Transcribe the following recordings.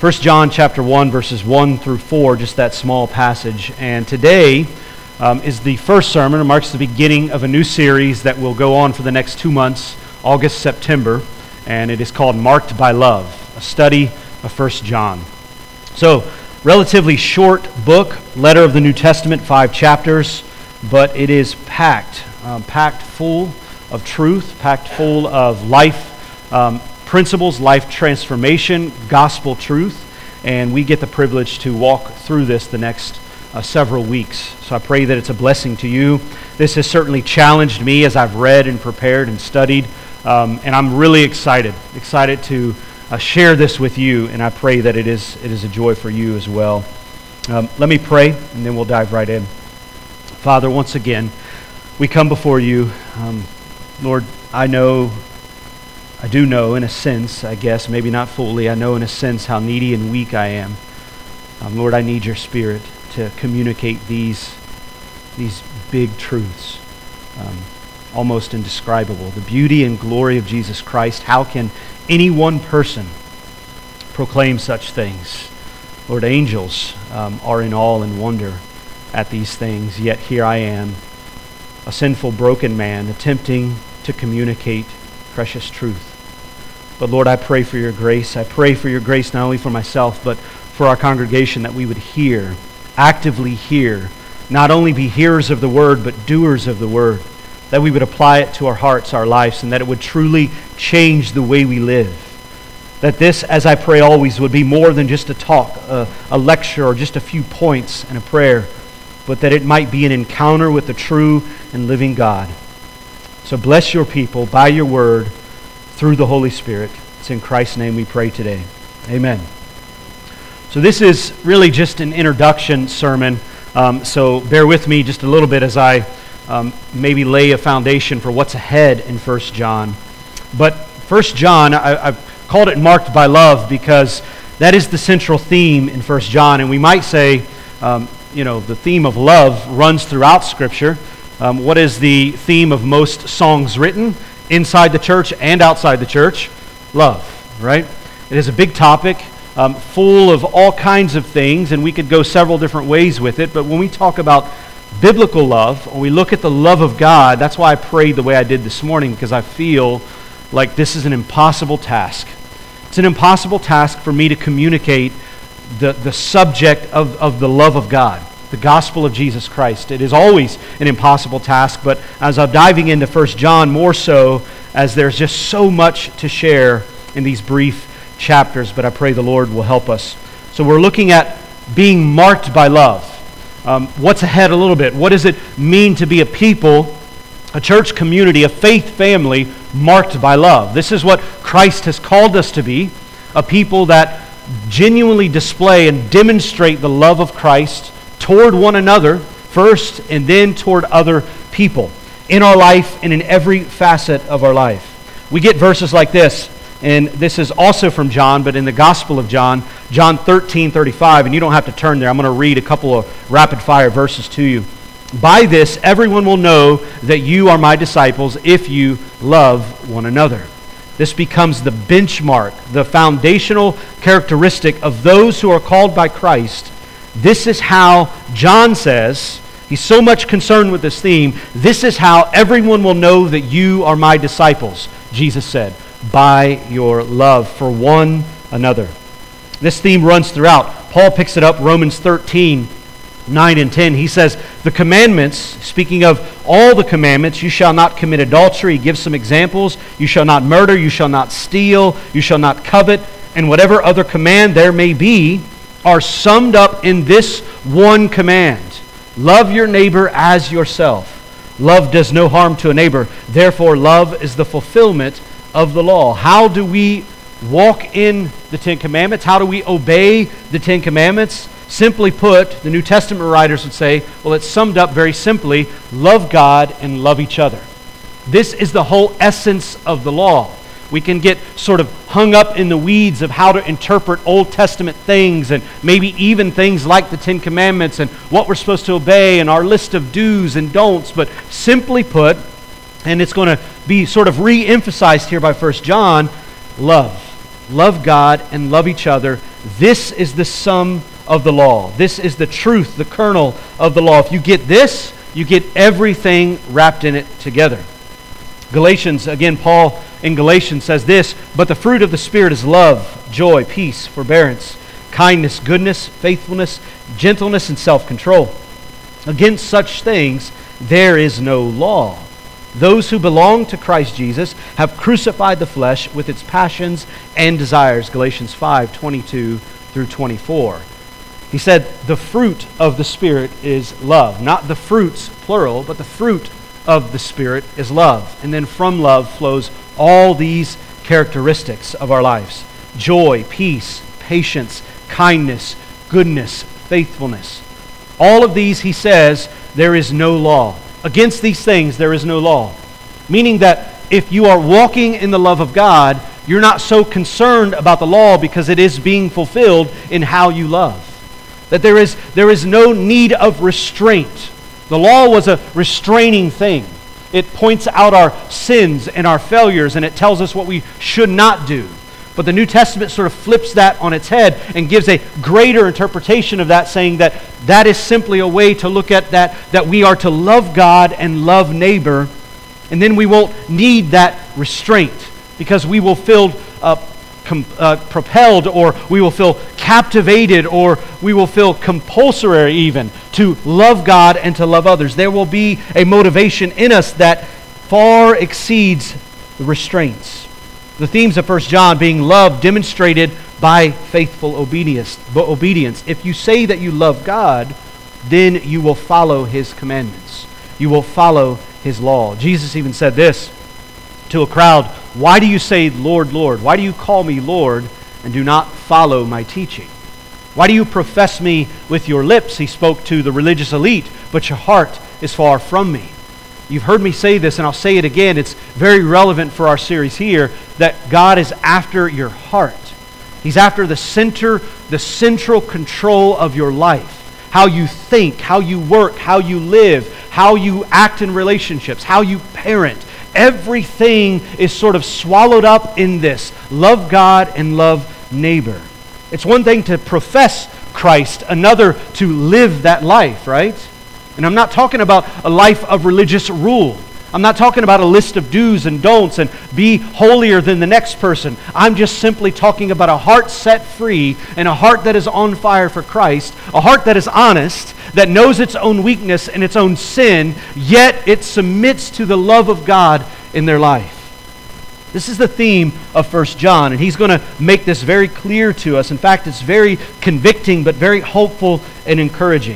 1 John chapter 1, verses 1 through 4, just that small passage. And today is the first sermon. It marks the beginning of a new series that will go on for the next 2 months, August, September. And it is called Marked by Love, a study of 1 John. So, relatively short book, letter of the New Testament, 5 chapters, but it is packed full of truth, packed full of life principles, life transformation, gospel truth, and we get the privilege to walk through this the next several weeks. So I pray that it's a blessing to you. This has certainly challenged me as I've read and prepared and studied, and I'm really excited to share this with you, and I pray that it is a joy for you as well. Let me pray, and then we'll dive right in. Father, once again, we come before you. Lord, I do know in a sense, I guess, maybe not fully, I know in a sense how needy and weak I am. Lord, I need your Spirit to communicate these big truths, almost indescribable. The beauty and glory of Jesus Christ. How can any one person proclaim such things? Lord, angels are in awe and wonder at these things, yet here I am, a sinful, broken man, attempting to communicate precious truth. But Lord, I pray for your grace. I pray for your grace not only for myself, but for our congregation, that we would hear, actively hear, not only be hearers of the word, but doers of the word, that we would apply it to our hearts, our lives, and that it would truly change the way we live. That this, as I pray always, would be more than just a talk, a lecture, or just a few points and a prayer, but that it might be an encounter with the true and living God. So bless your people by your word, through the Holy Spirit. It's in Christ's name we pray today. Amen. So this is really just an introduction sermon, so bear with me just a little bit as I maybe lay a foundation for what's ahead in 1 John. But 1 John, I've called it Marked by Love because that is the central theme in 1 John, and we might say, the theme of love runs throughout Scripture. What is the theme of most songs written inside the church and outside the church? Love, right? It is a big topic, full of all kinds of things, and we could go several different ways with it. But when we talk about biblical love, when we look at the love of God, that's why I prayed the way I did this morning, because I feel like this is an impossible task. It's an impossible task for me to communicate the subject of the love of God, the gospel of Jesus Christ. It is always an impossible task, but as I'm diving into 1 John, more so as there's just so much to share in these brief chapters, but I pray the Lord will help us. So we're looking at being marked by love. What's ahead a little bit? What does it mean to be a people, a church community, a faith family marked by love? This is what Christ has called us to be, a people that genuinely display and demonstrate the love of Christ toward one another first, and then toward other people in our life and in every facet of our life. We get verses like this, and this is also from John, but in the Gospel of John, John 13:35, and you don't have to turn there. I'm going to read a couple of rapid-fire verses to you. By this, everyone will know that you are my disciples if you love one another. This becomes the benchmark, the foundational characteristic of those who are called by Christ. This is how John says, he's so much concerned with this theme, this is how everyone will know that you are my disciples, Jesus said, by your love for one another. This theme runs throughout. Paul picks it up, Romans 13, 9 and 10. He says, the commandments, speaking of all the commandments, you shall not commit adultery. He gives some examples. You shall not murder, you shall not steal, you shall not covet, and whatever other command there may be, are summed up in this one command. Love your neighbor as yourself. Love does no harm to a neighbor. Therefore, love is the fulfillment of the law. How do we walk in the Ten Commandments? How do we obey the Ten Commandments? Simply put, the New Testament writers would say, well, it's summed up very simply, love God and love each other. This is the whole essence of the law. We can get sort of hung up in the weeds of how to interpret Old Testament things, and maybe even things like the Ten Commandments and what we're supposed to obey and our list of do's and don'ts. But simply put, and it's going to be sort of re-emphasized here by 1 John, love. Love God and love each other. This is the sum of the law. This is the truth, the kernel of the law. If you get this, you get everything wrapped in it together. Galatians, again, Paul in Galatians says this, but the fruit of the Spirit is love, joy, peace, forbearance, kindness, goodness, faithfulness, gentleness, and self-control. Against such things there is no law. Those who belong to Christ Jesus have crucified the flesh with its passions and desires. Galatians 5:22 through 24. He said the fruit of the Spirit is love. Not the fruits, plural, but the fruit of the Spirit is love. And then from love flows all these characteristics of our lives. Joy, peace, patience, kindness, goodness, faithfulness. All of these, he says, there is no law. Against these things, there is no law. Meaning that if you are walking in the love of God, you're not so concerned about the law because it is being fulfilled in how you love. That there is no need of restraint. The law was a restraining thing. It points out our sins and our failures, and it tells us what we should not do. But the New Testament sort of flips that on its head and gives a greater interpretation of that, saying that that is simply a way to look at that we are to love God and love neighbor, and then we won't need that restraint because we will feel propelled, or we will feel captivated, or we will feel compulsory even to love God and to love others. There will be a motivation in us that far exceeds the restraints. The themes of 1 John being love demonstrated by faithful obedience. If you say that you love God, then you will follow His commandments. You will follow His law. Jesus even said this to a crowd, "Why do you say, Lord, Lord? Why do you call me Lord and do not follow my teaching? Why do you profess me with your lips?" He spoke to the religious elite, "but your heart is far from me." You've heard me say this, and I'll say it again. It's very relevant for our series here, that God is after your heart. He's after the central control of your life. How you think, how you work, how you live, how you act in relationships, how you parent. Everything is sort of swallowed up in this. Love God and love neighbor. It's one thing to profess Christ, another to live that life, right? And I'm not talking about a life of religious rule. I'm not talking about a list of do's and don'ts and be holier than the next person. I'm just simply talking about a heart set free and a heart that is on fire for Christ, a heart that is honest, that knows its own weakness and its own sin, yet it submits to the love of God in their life. This is the theme of 1 John, and he's going to make this very clear to us. In fact, it's very convicting, but very hopeful and encouraging.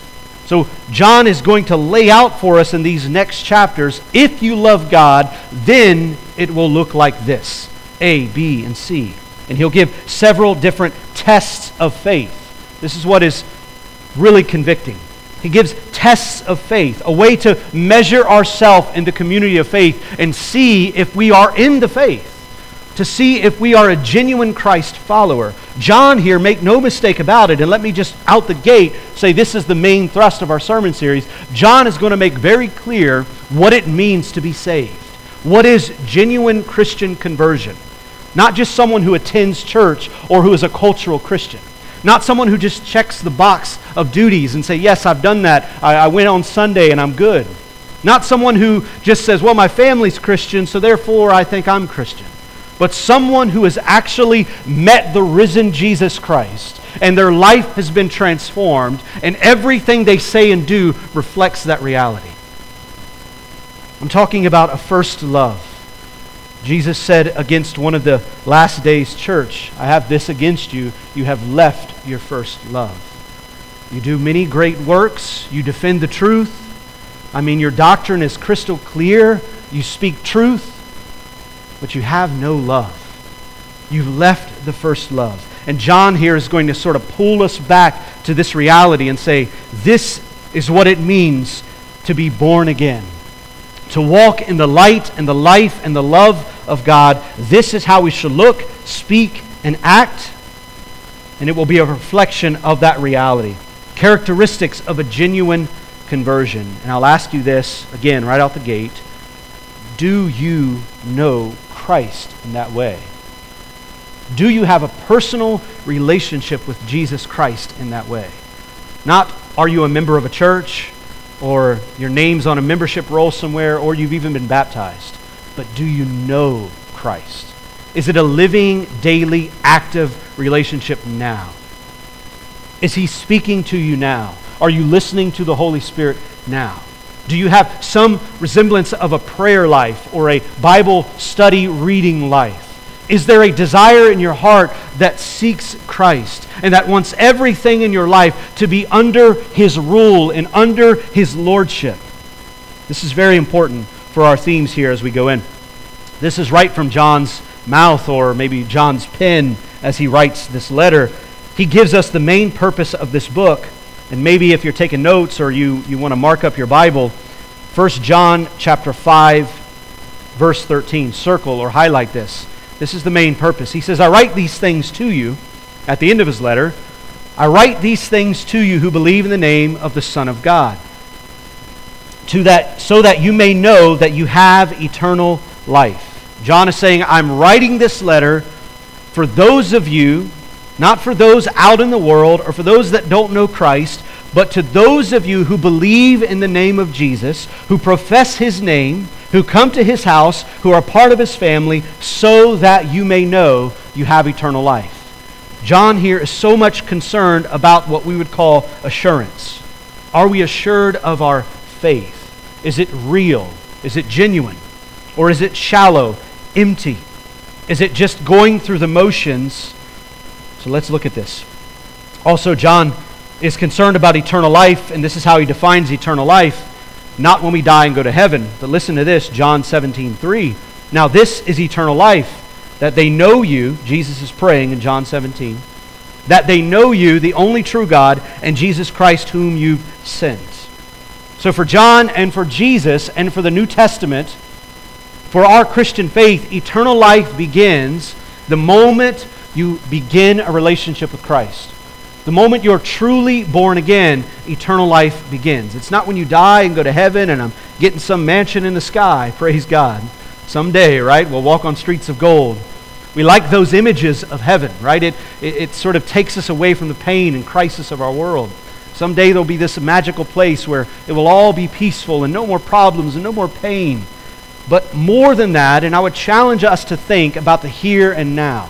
So John is going to lay out for us in these next chapters, if you love God, then it will look like this: A, B, and C. And he'll give several different tests of faith. This is what is really convicting. He gives tests of faith, a way to measure ourselves in the community of faith and see if we are in the faith, to see if we are a genuine Christ follower. John here, make no mistake about it, and let me just out the gate say this is the main thrust of our sermon series. John is going to make very clear what it means to be saved. What is genuine Christian conversion? Not just someone who attends church or who is a cultural Christian. Not someone who just checks the box of duties and say, yes, I've done that. I went on Sunday and I'm good. Not someone who just says, well, my family's Christian, so therefore I think I'm Christian. But someone who has actually met the risen Jesus Christ, and their life has been transformed, and everything they say and do reflects that reality. I'm talking about a first love. Jesus said against one of the last days church, I have this against you, you have left your first love. You do many great works, you defend the truth. I mean, your doctrine is crystal clear, you speak truth, but you have no love. You've left the first love. And John here is going to sort of pull us back to this reality and say, this is what it means to be born again. To walk in the light and the life and the love of God. This is how we should look, speak, and act. And it will be a reflection of that reality. Characteristics of a genuine conversion. And I'll ask you this again right out the gate. Do you know Christ in that way? Do you have a personal relationship with Jesus Christ in that way? Not, are you a member of a church, or your name's on a membership roll somewhere, or you've even been baptized, but do you know Christ? Is it a living, daily, active relationship now? Is He speaking to you now? Are you listening to the Holy Spirit now? Do you have some resemblance of a prayer life or a Bible study reading life? Is there a desire in your heart that seeks Christ and that wants everything in your life to be under His rule and under His lordship? This is very important for our themes here as we go in. This is right from John's mouth, or maybe John's pen as he writes this letter. He gives us the main purpose of this book. And maybe if you're taking notes or you want to mark up your Bible, 1 John chapter 5, verse 13. Circle or highlight this. This is the main purpose. He says, I write these things to you, at the end of his letter, I write these things to you who believe in the name of the Son of God, so that you may know that you have eternal life. John is saying, I'm writing this letter for those of you, not for those out in the world or for those that don't know Christ, but to those of you who believe in the name of Jesus, who profess His name, who come to His house, who are part of His family, so that you may know you have eternal life. John here is so much concerned about what we would call assurance. Are we assured of our faith? Is it real? Is it genuine? Or is it shallow, empty? Is it just going through the motions? So let's look at this. Also, John is concerned about eternal life, and this is how he defines eternal life. Not when we die and go to heaven, but listen to this, John 17:3. Now this is eternal life, that they know you, Jesus is praying in John 17, that they know you, the only true God, and Jesus Christ whom you've sent. So for John and for Jesus and for the New Testament, for our Christian faith, eternal life begins the moment you begin a relationship with Christ. The moment you're truly born again, eternal life begins. It's not when you die and go to heaven and I'm getting some mansion in the sky, praise God. Someday, right, we'll walk on streets of gold. We like those images of heaven, right? It sort of takes us away from the pain and crisis of our world. Someday there'll be this magical place where it will all be peaceful and no more problems and no more pain. But more than that, and I would challenge us to think about the here and now.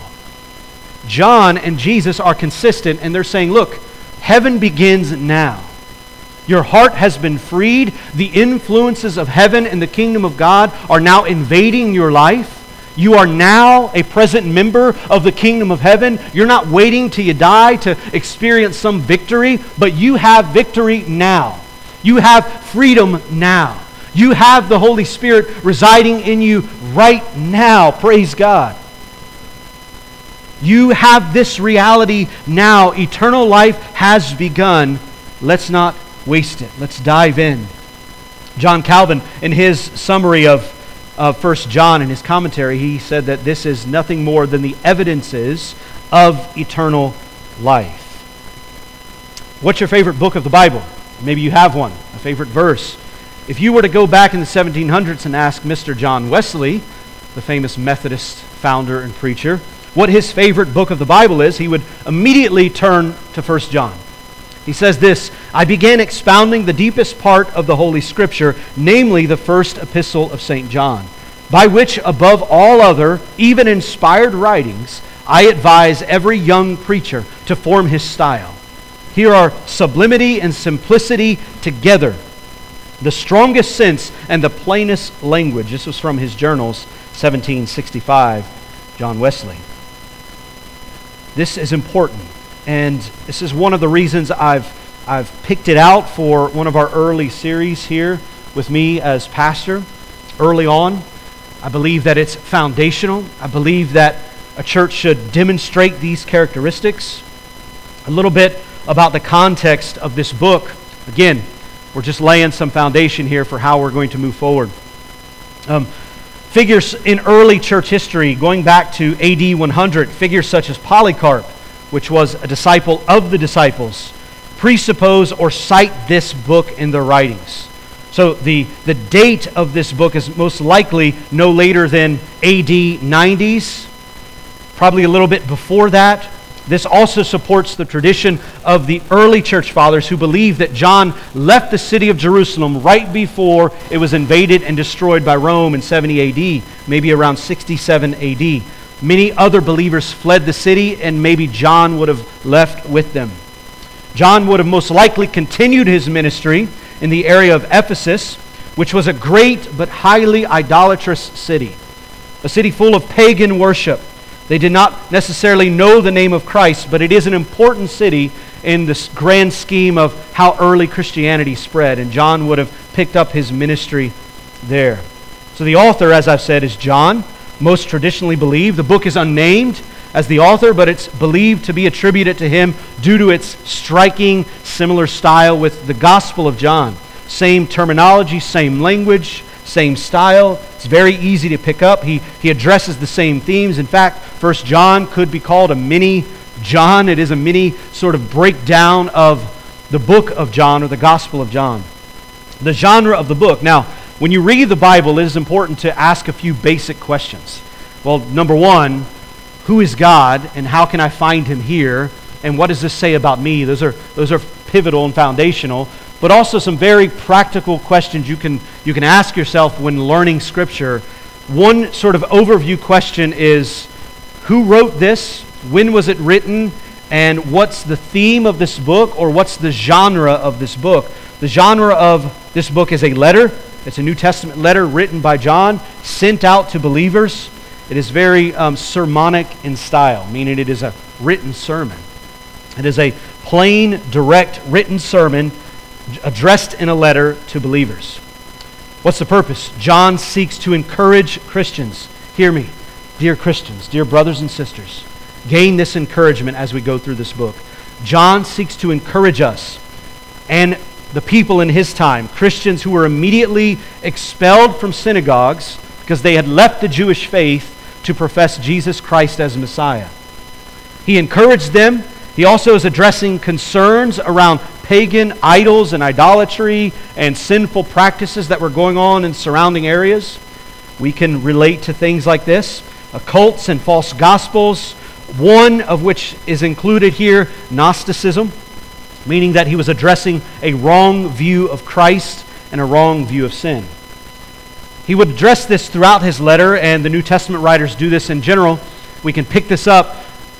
John and Jesus are consistent, and they're saying, look, heaven begins now. Your heart has been freed. The influences of heaven and the kingdom of God are now invading your life. You are now a present member of the kingdom of heaven. You're not waiting till you die to experience some victory, but you have victory now. You have freedom now. You have the Holy Spirit residing in you right now. Praise God. You have this reality now. Eternal life has begun. Let's not waste it. Let's dive in. John Calvin, in his summary of 1 John, in his commentary, he said that this is nothing more than the evidences of eternal life. What's your favorite book of the Bible? Maybe you have one, a favorite verse. If you were to go back in the 1700s and ask Mr. John Wesley, the famous Methodist founder and preacher, what his favorite book of the Bible is, he would immediately turn to 1 John. He says this, I began expounding the deepest part of the Holy Scripture, namely the first epistle of St. John, by which above all other, even inspired writings, I advise every young preacher to form his style. Here are sublimity and simplicity together, the strongest sense and the plainest language. This was from his journals, 1765, John Wesley. This is important, and this is one of the reasons I've picked it out for one of our early series here with me as pastor. Early on, I believe that it's foundational. I believe that a church should demonstrate these characteristics. A little bit about the context of this book. Again, we're just laying some foundation here for how we're going to move forward. Figures in early church history, going back to AD 100, figures such as Polycarp, which was a disciple of the disciples, presuppose or cite this book in their writings. So the date of this book is most likely no later than AD 90s. probably a little bit before that. This also supports the tradition of the early church fathers who believed that John left the city of Jerusalem right before it was invaded and destroyed by Rome in 70 AD, maybe around 67 AD. Many other believers fled the city, and maybe John would have left with them. John would have most likely continued his ministry in the area of Ephesus, which was a great but highly idolatrous city, a city full of pagan worship. They did not necessarily know the name of Christ, but it is an important city in this grand scheme of how early Christianity spread, and John would have picked up his ministry there. So the author, as I've said, is John, most traditionally believed. The book is unnamed as the author, but it's believed to be attributed to him due to its striking, similar style with the Gospel of John. Same terminology, same language, same style. It's very easy to pick up. He addresses the same themes. In fact, 1 John could be called a mini John. It is a mini sort of breakdown of the book of John or the Gospel of John. The genre of the book. Now, when you read the Bible, it is important to ask a few basic questions. Well, number one, who is God and how can I find him here? And what does this say about me? Those are pivotal and foundational. But also some very practical questions you can ask yourself when learning Scripture. One sort of overview question is, who wrote this? When was it written? And what's the theme of this book, or what's the genre of this book? The genre of this book is a letter. It's a New Testament letter written by John, sent out to believers. It is very sermonic in style, meaning it is a written sermon. It is a plain, direct, written sermon addressed in a letter to believers. What's the purpose? John seeks to encourage Christians. Hear me, dear Christians, dear brothers and sisters. Gain this encouragement as we go through this book. John seeks to encourage us and the people in his time, Christians who were immediately expelled from synagogues because they had left the Jewish faith to profess Jesus Christ as Messiah. He encouraged them. He also is addressing concerns around pagan idols and idolatry and sinful practices that were going on in surrounding areas. We can relate to things like this, cults and false gospels, one of which is included here, Gnosticism, meaning that he was addressing a wrong view of Christ and a wrong view of sin. He would address this throughout his letter, and the New Testament writers do this in general. We can pick this up.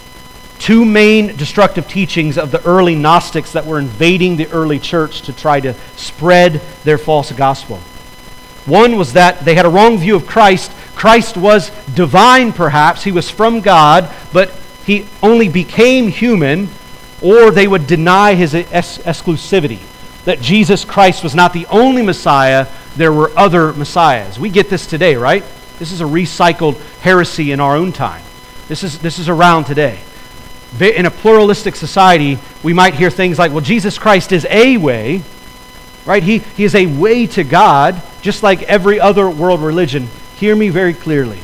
Two main destructive teachings of the early Gnostics that were invading the early church to try to spread their false gospel. One was that they had a wrong view of Christ. Christ was divine, perhaps. He was from God, but he only became human, or they would deny his exclusivity, that Jesus Christ was not the only Messiah, there were other Messiahs. We get this today, right? This is a recycled heresy in our own time. This is around today. In a pluralistic society, we might hear things like, well, Jesus Christ is a way, right? He is a way to God, just like every other world religion. Hear me very clearly.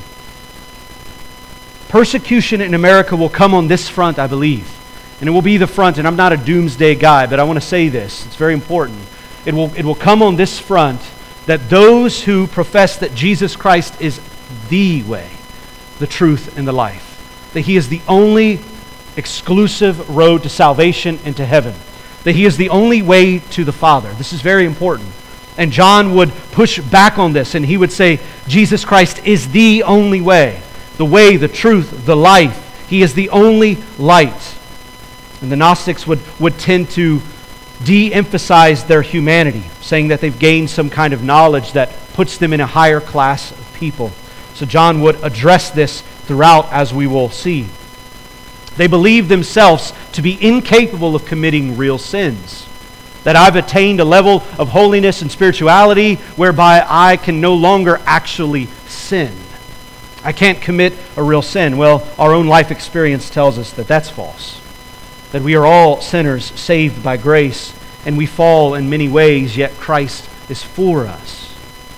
Persecution in America will come on this front, I believe. And it will be the front, and I'm not a doomsday guy, but I want to say this. It's very important. It will come on this front that those who profess that Jesus Christ is the way, the truth, and the life, that he is the only exclusive road to salvation and to heaven, that he is the only way to the Father. This is very important. And John would push back on this, and he would say, Jesus Christ is the only way, the truth, the life. He is the only light. And the Gnostics would tend to de-emphasize their humanity, saying that they've gained some kind of knowledge that puts them in a higher class of people. So John would address this throughout, as we will see. They believe themselves to be incapable of committing real sins, that I've attained a level of holiness and spirituality whereby I can no longer actually sin. I can't commit a real sin. Well, our own life experience tells us that that's false. That we are all sinners saved by grace, and we fall in many ways, yet Christ is for us.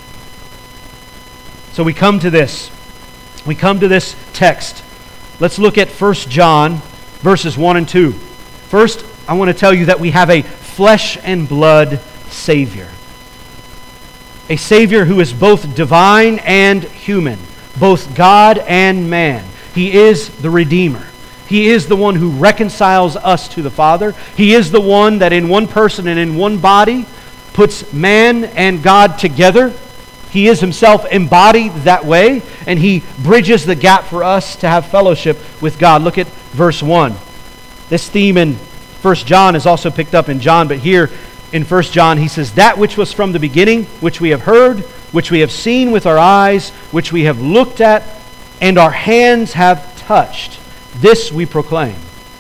So we come to this. We come to this text. Let's look at 1 John verses 1 and 2. First, I want to tell you that we have a flesh and blood Savior. A Savior who is both divine and human, both God and man. He is the Redeemer. He is the one who reconciles us to the Father. He is the one that in one person and in one body puts man and God together. He is himself embodied that way, and he bridges the gap for us to have fellowship with God. Look at verse 1. This theme in 1 John is also picked up in John, but here in 1 John he says, "That which was from the beginning, which we have heard, which we have seen with our eyes, which we have looked at, and our hands have touched, this we proclaim."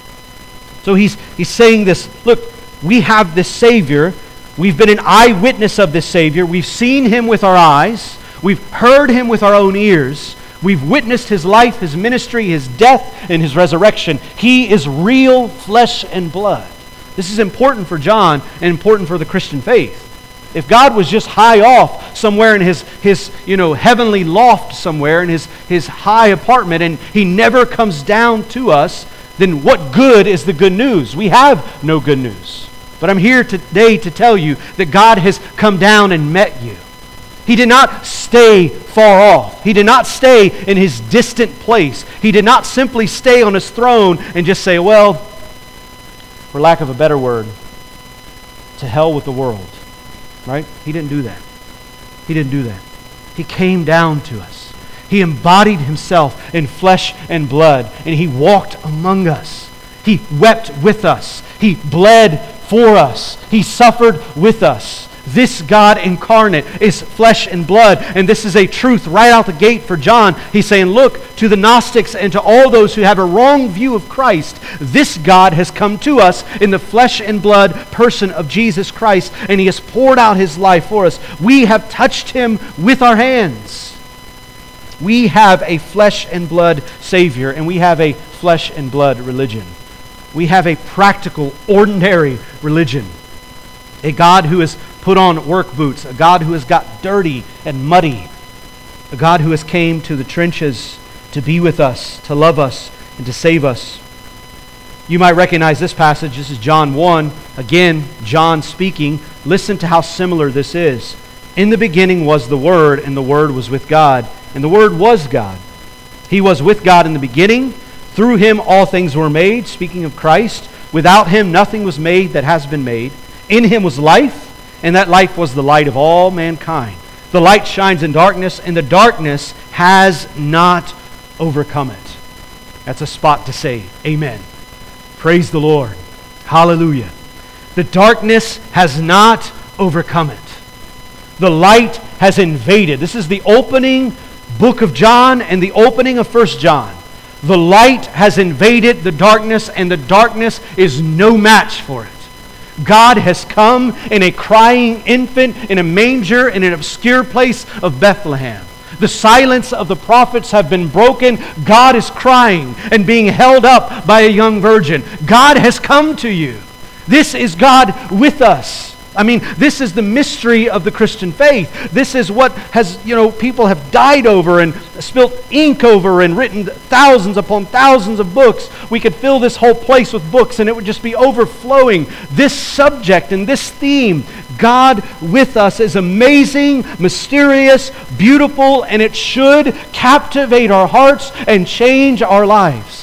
So he's saying this, look, we have this Savior. We've been an eyewitness of this Savior. We've seen Him with our eyes. We've heard Him with our own ears. We've witnessed His life, His ministry, His death, and His resurrection. He is real flesh and blood. This is important for John and important for the Christian faith. If God was just high off somewhere in his heavenly loft somewhere in his high apartment and He never comes down to us, then what good is the good news? We have no good news. But I'm here today to tell you that God has come down and met you. He did not stay far off. He did not stay in His distant place. He did not simply stay on His throne and just say, well, for lack of a better word, to hell with the world. Right? He didn't do that. He didn't do that. He came down to us. He embodied Himself in flesh and blood, and He walked among us. He wept with us. He bled for us. He suffered with us. This God incarnate is flesh and blood, and this is a truth right out the gate for John. He's saying, look, to the Gnostics and to all those who have a wrong view of Christ, this God has come to us in the flesh and blood person of Jesus Christ, and He has poured out His life for us. We have touched Him with our hands. We have a flesh and blood Savior, and we have a flesh and blood religion. We have a practical, ordinary religion. A God who has put on work boots. A God who has got dirty and muddy. A God who has came to the trenches to be with us, to love us, and to save us. You might recognize this passage. This is John 1. Again, John speaking. Listen to how similar this is. In the beginning was the Word, and the Word was with God, and the Word was God. He was with God in the beginning. Through Him all things were made, speaking of Christ. Without Him nothing was made that has been made. In Him was life, and that life was the light of all mankind. The light shines in darkness, and the darkness has not overcome it. That's a spot to say amen. Praise the Lord. Hallelujah. The darkness has not overcome it. The light has invaded. This is the opening book of John and the opening of 1 John. The light has invaded the darkness, and the darkness is no match for it. God has come in a crying infant in a manger in an obscure place of Bethlehem. The silence of the prophets have been broken. God is crying and being held up by a young virgin. God has come to you. This is God with us. I mean, this is the mystery of the Christian faith. This is what has, people have died over and spilt ink over and written thousands upon thousands of books. We could fill this whole place with books and it would just be overflowing. This subject and this theme, God with us, is amazing, mysterious, beautiful, and it should captivate our hearts and change our lives.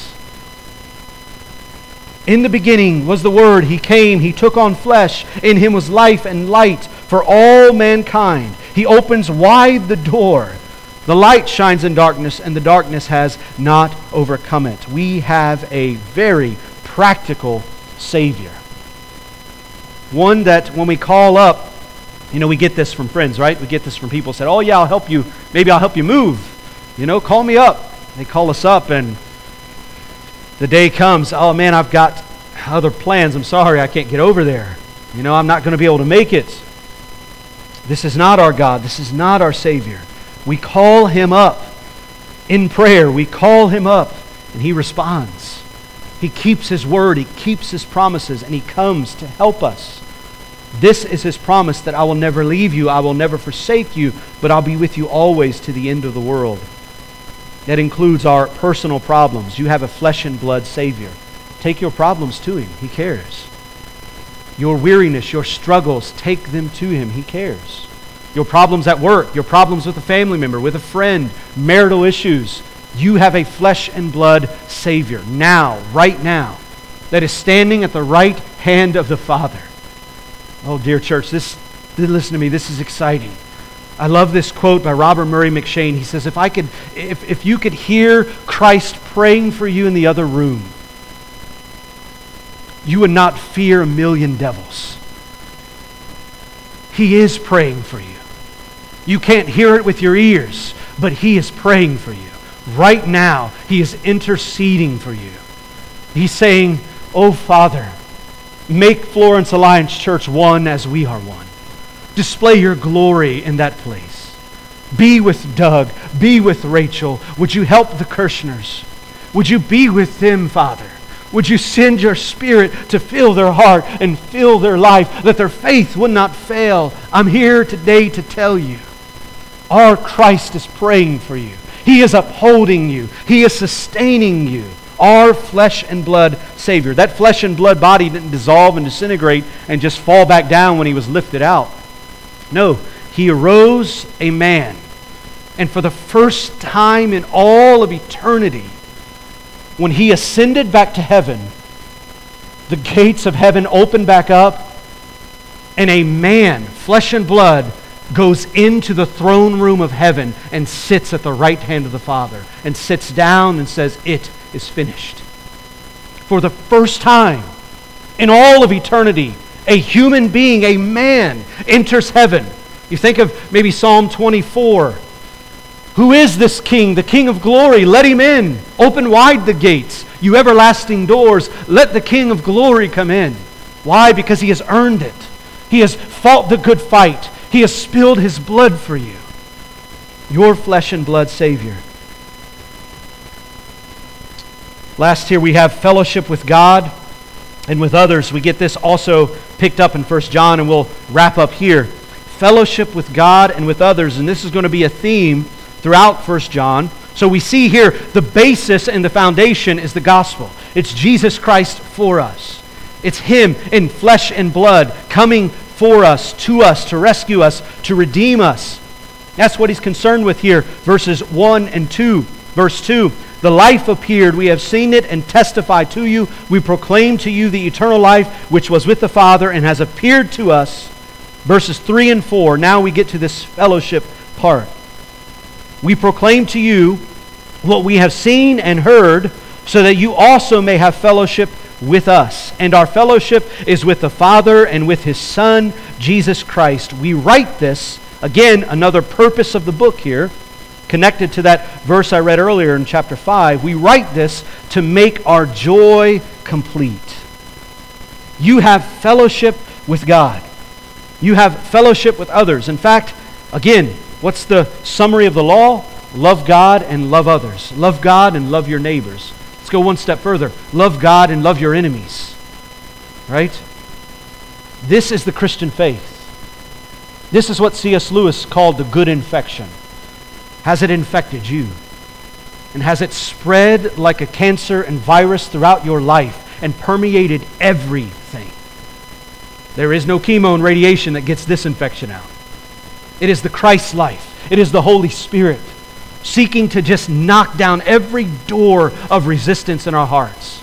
In the beginning was the Word. He came. He took on flesh. In Him was life and light for all mankind. He opens wide the door. The light shines in darkness, and the darkness has not overcome it. We have a very practical Savior. One that when we call up, we get this from friends, right? We get this from people who said, oh yeah, I'll help you. Maybe I'll help you move. Call me up. They call us up and the day comes, oh man, I've got other plans. I'm sorry, I can't get over there. I'm not going to be able to make it. This is not our God. This is not our Savior. We call Him up in prayer. We call Him up and He responds. He keeps His word. He keeps His promises, and He comes to help us. This is His promise that I will never leave you. I will never forsake you, but I'll be with you always to the end of the world. That includes our personal problems. You have a flesh and blood Savior. Take your problems to Him. He cares. Your weariness, your struggles, take them to Him. He cares. Your problems at work, your problems with a family member, with a friend, marital issues, You have a flesh and blood Savior now, right now, that is standing at the right hand of the Father. Oh, dear church, listen to me, this is exciting. I love this quote by Robert Murray McCheyne. He says, if you could hear Christ praying for you in the other room, you would not fear a million devils. He is praying for you. You can't hear it with your ears, but He is praying for you. Right now, He is interceding for you. He's saying, "Oh, Father, make Florence Alliance Church one as we are one. Display your glory in that place. Be with Doug. Be with Rachel. Would you help the Kirshners? Would you be with them, Father? Would you send your Spirit to fill their heart and fill their life, that their faith would not fail?" I'm here today to tell you, our Christ is praying for you. He is upholding you. He is sustaining you. Our flesh and blood Savior. That flesh and blood body didn't dissolve and disintegrate and just fall back down when He was lifted out. No, He arose a man. And for the first time in all of eternity, when He ascended back to heaven, the gates of heaven opened back up, and a man, flesh and blood, goes into the throne room of heaven and sits at the right hand of the Father and sits down and says, "It is finished." For the first time in all of eternity, a human being, a man, enters heaven. You think of maybe Psalm 24. Who is this King, the King of glory? Let Him in. Open wide the gates, you everlasting doors. Let the King of glory come in. Why? Because He has earned it. He has fought the good fight. He has spilled His blood for you. Your flesh and blood Savior. Last here we have fellowship with God and with others. We get this also picked up in 1 John, and we'll wrap up here. Fellowship with God and with others. And this is going to be a theme throughout 1 John. So we see here the basis and the foundation is the gospel. It's Jesus Christ for us. It's Him in flesh and blood coming for us, to rescue us, to redeem us. That's what He's concerned with here. Verses 1 and 2. Verse 2. The life appeared, we have seen it and testify to you. We proclaim to you the eternal life which was with the Father and has appeared to us. Verses 3 and 4. Now we get to this fellowship part. We proclaim to you what we have seen and heard, so that you also may have fellowship with us. And our fellowship is with the Father and with His Son, Jesus Christ. We write this, again, another purpose of the book here, connected to that verse I read earlier in chapter 5. We write this to make our joy complete. You have fellowship with God. You have fellowship with others. In fact, again, what's the summary of the law? Love God and love others. Love God and love your neighbors. Let's go one step further. Love God and love your enemies. Right? This is the Christian faith. This is what C.S. Lewis called the good infection. Has it infected you? And has it spread like a cancer and virus throughout your life and permeated everything? There is no chemo and radiation that gets this infection out. It is the Christ life. It is the Holy Spirit seeking to just knock down every door of resistance in our hearts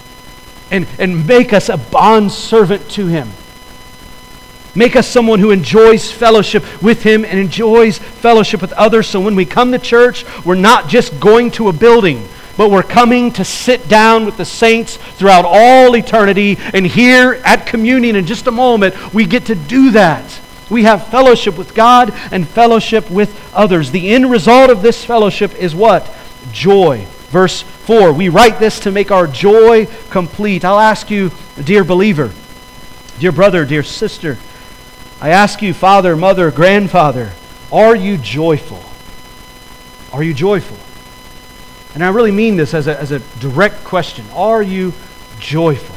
and make us a bondservant to Him. Make us someone who enjoys fellowship with Him and enjoys fellowship with others. So when we come to church, we're not just going to a building, but we're coming to sit down with the saints throughout all eternity. And here at communion in just a moment, we get to do that. We have fellowship with God and fellowship with others. The end result of this fellowship is what? Joy. Verse 4, we write this to make our joy complete. I'll ask you, dear believer, dear brother, dear sister, I ask you, father, mother, grandfather, are you joyful? Are you joyful? And I really mean this as a direct question. Are you joyful?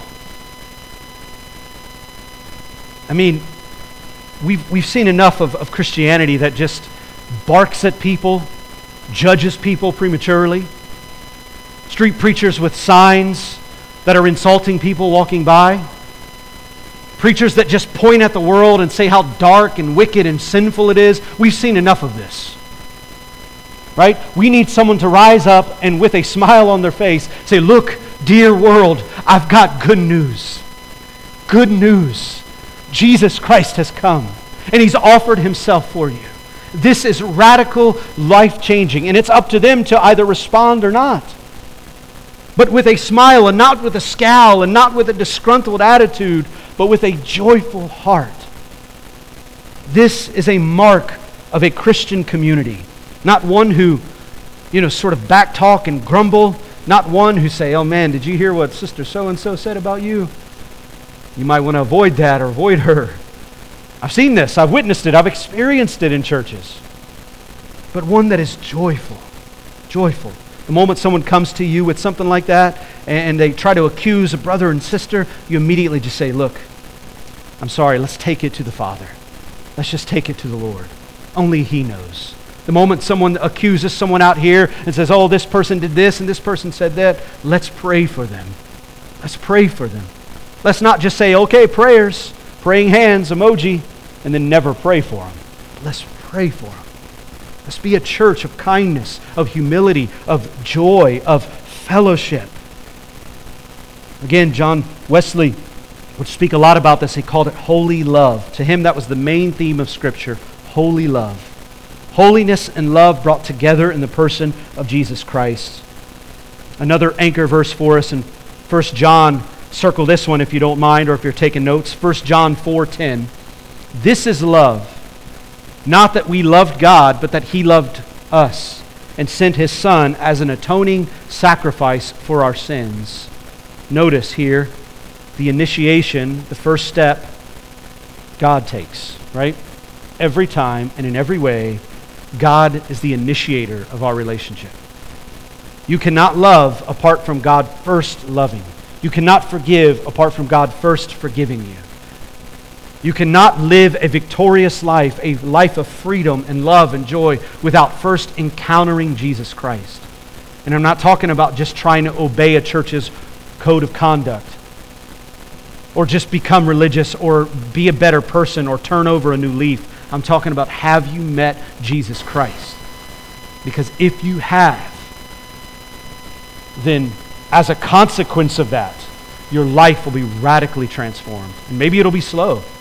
I mean, we've seen enough of Christianity that just barks at people, judges people prematurely. Street preachers with signs that are insulting people walking by. Preachers that just point at the world and say how dark and wicked and sinful it is. We've seen enough of this. right? We need someone to rise up and with a smile on their face say, look, dear world, I've got good news. Good news. Jesus Christ has come, and He's offered Himself for you. This is radical, life-changing, and it's up to them to either respond or not. But with a smile, and not with a scowl, and not with a disgruntled attitude, but with a joyful heart. This is a mark of a Christian community. Not one who, sort of backtalk and grumble. Not one who say, oh man, did you hear what Sister so-and-so said about you? You might want to avoid that or avoid her. I've seen this. I've witnessed it. I've experienced it in churches. But one that is joyful. Joyful. The moment someone comes to you with something like that and they try to accuse a brother and sister, you immediately just say, look, I'm sorry, let's take it to the Father. Let's just take it to the Lord. Only He knows. The moment someone accuses someone out here and says, oh, this person did this and this person said that, let's pray for them. Let's pray for them. Let's not just say, okay, prayers, praying hands, emoji, and then never pray for them. But let's pray for them. Let's be a church of kindness, of humility, of joy, of fellowship. Again, John Wesley would speak a lot about this. He called it holy love. To him, that was the main theme of Scripture, holy love. Holiness and love brought together in the person of Jesus Christ. Another anchor verse for us in 1 John, circle this one if you don't mind, or if you're taking notes. 1 John 4:10. This is love, not that we loved God, but that He loved us and sent His Son as an atoning sacrifice for our sins. Notice here, the initiation, the first step, God takes, right? Every time and in every way, God is the initiator of our relationship. You cannot love apart from God first loving. You cannot forgive apart from God first forgiving you. You cannot live a victorious life, a life of freedom and love and joy, without first encountering Jesus Christ. And I'm not talking about just trying to obey a church's code of conduct, or just become religious, or be a better person, or turn over a new leaf. I'm talking about, have you met Jesus Christ? Because if you have, then as a consequence of that, your life will be radically transformed. And maybe it'll be slow.